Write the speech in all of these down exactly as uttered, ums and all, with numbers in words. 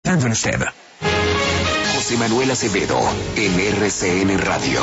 Pensando en usted. José Manuel Acevedo, en R C N Radio.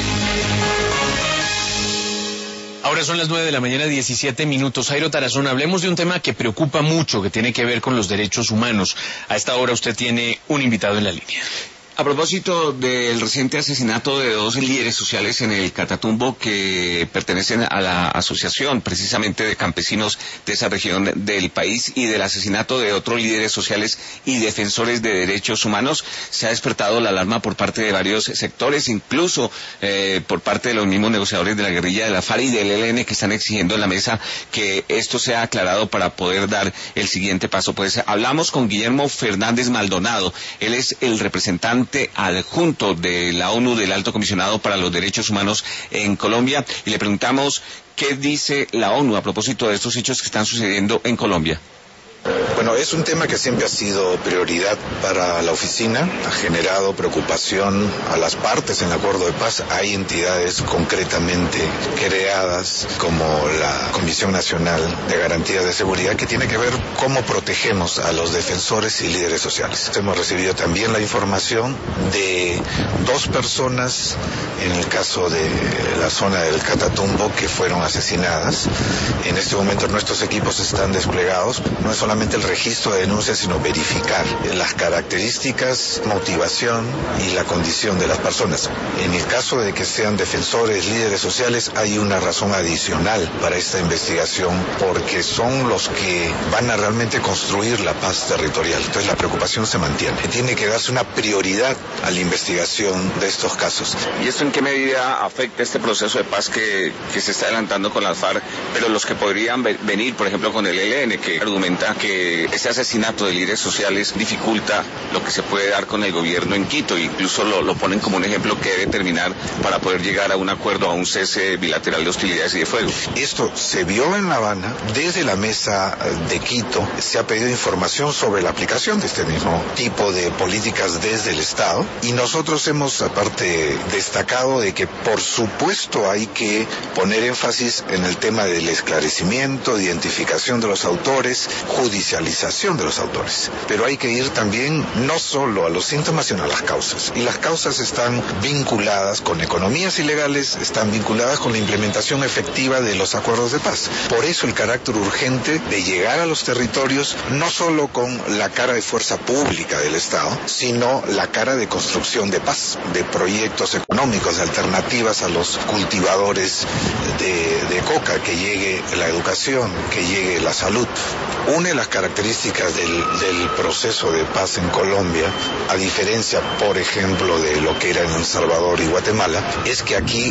Ahora son las nueve de la mañana, diecisiete minutos. Jairo Tarazona, hablemos de un tema que preocupa mucho, que tiene que ver con los derechos humanos. A esta hora usted tiene un invitado en la línea. A propósito del reciente asesinato de dos líderes sociales en el Catatumbo que pertenecen a la asociación precisamente de campesinos de esa región del país y del asesinato de otros líderes sociales y defensores de derechos humanos, se ha despertado la alarma por parte de varios sectores, incluso eh, por parte de los mismos negociadores de la guerrilla de la FARC y del E L N, que están exigiendo en la mesa que esto sea aclarado para poder dar el siguiente paso. Pues hablamos con Guillermo Fernández Maldonado, él es el representante adjunto de la ONU del Alto Comisionado para los Derechos Humanos en Colombia, y le preguntamos qué dice la ONU a propósito de estos hechos que están sucediendo en Colombia. Bueno, es un tema que siempre ha sido prioridad para la oficina, ha generado preocupación a las partes en el acuerdo de paz. Hay entidades concretamente creadas como la Comisión Nacional de Garantías de Seguridad, que tiene que ver cómo protegemos a los defensores y líderes sociales. Hemos recibido también la información de dos personas en el caso de la zona del Catatumbo que fueron asesinadas. En este momento nuestros equipos están desplegados. No es solamente el registro de denuncias, sino verificar las características, motivación y la condición de las personas. En el caso de que sean defensores, líderes sociales, hay una razón adicional para esta investigación, porque son los que van a realmente construir la paz territorial. Entonces la preocupación se mantiene. Tiene que darse una prioridad a la investigación de estos casos. ¿Y esto en qué medida afecta este proceso de paz que, que se está adelantando con las FARC, pero los que podrían venir, por ejemplo, con el E L N, que argumenta que ese asesinato de líderes sociales dificulta lo que se puede dar con el gobierno en Quito, e incluso lo, lo ponen como un ejemplo que debe terminar para poder llegar a un acuerdo, a un cese bilateral de hostilidades y de fuego? Esto se vio en La Habana. Desde la mesa de Quito se ha pedido información sobre la aplicación de este mismo tipo de políticas desde el Estado, y nosotros hemos aparte destacado de que por supuesto hay que poner énfasis en el tema del esclarecimiento, identificación de los autores, judicialización de los autores, pero hay que ir también no solo a los síntomas sino a las causas, y las causas están vinculadas con economías ilegales, están vinculadas con la implementación efectiva de los acuerdos de paz. Por eso el carácter urgente de llegar a los territorios, no solo con la cara de fuerza pública del Estado, sino la cara de construcción de paz, de proyectos económicos, de alternativas a los cultivadores de, de coca, que llegue la educación, que llegue la salud. Una de las características del, del proceso de paz en Colombia, a diferencia, por ejemplo, de lo que era en El Salvador y Guatemala, es que aquí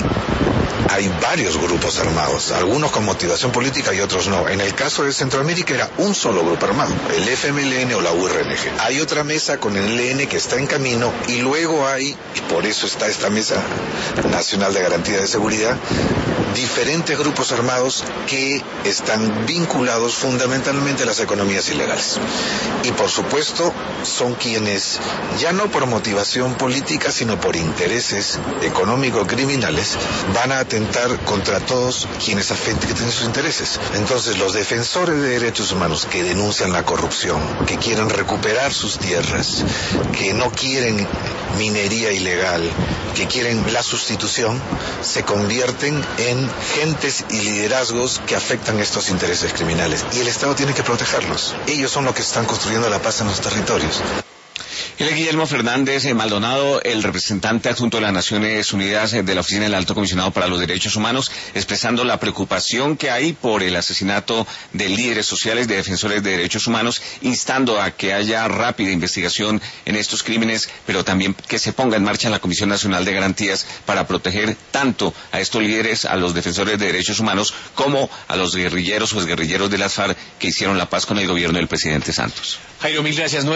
hay varios grupos armados, algunos con motivación política y otros no. En el caso de Centroamérica era un solo grupo armado, el F M L N o la U R N G. Hay otra mesa con el E L N que está en camino, y luego hay, y por eso está esta Mesa Nacional de Garantía de Seguridad, diferentes grupos armados que están vinculados fundamentalmente a las economías ilegales. Y por supuesto son quienes, ya no por motivación política, sino por intereses económico-criminales, van a atentar contra todos quienes afecten sus intereses. Entonces los defensores de derechos humanos que denuncian la corrupción, que quieren recuperar sus tierras, que no quieren minería ilegal, que quieren la sustitución, se convierten en gentes y liderazgos que afectan estos intereses criminales, y el Estado tiene que protegerlos. Ellos son los que están construyendo la paz en los territorios. Él es Guillermo Fernández Maldonado, el representante adjunto de las Naciones Unidas de la Oficina del Alto Comisionado para los Derechos Humanos, expresando la preocupación que hay por el asesinato de líderes sociales, de defensores de derechos humanos, instando a que haya rápida investigación en estos crímenes, pero también que se ponga en marcha la Comisión Nacional de Garantías para proteger tanto a estos líderes, a los defensores de derechos humanos, como a los guerrilleros o exguerrilleros de las FARC que hicieron la paz con el gobierno del presidente Santos. Jairo, mil gracias.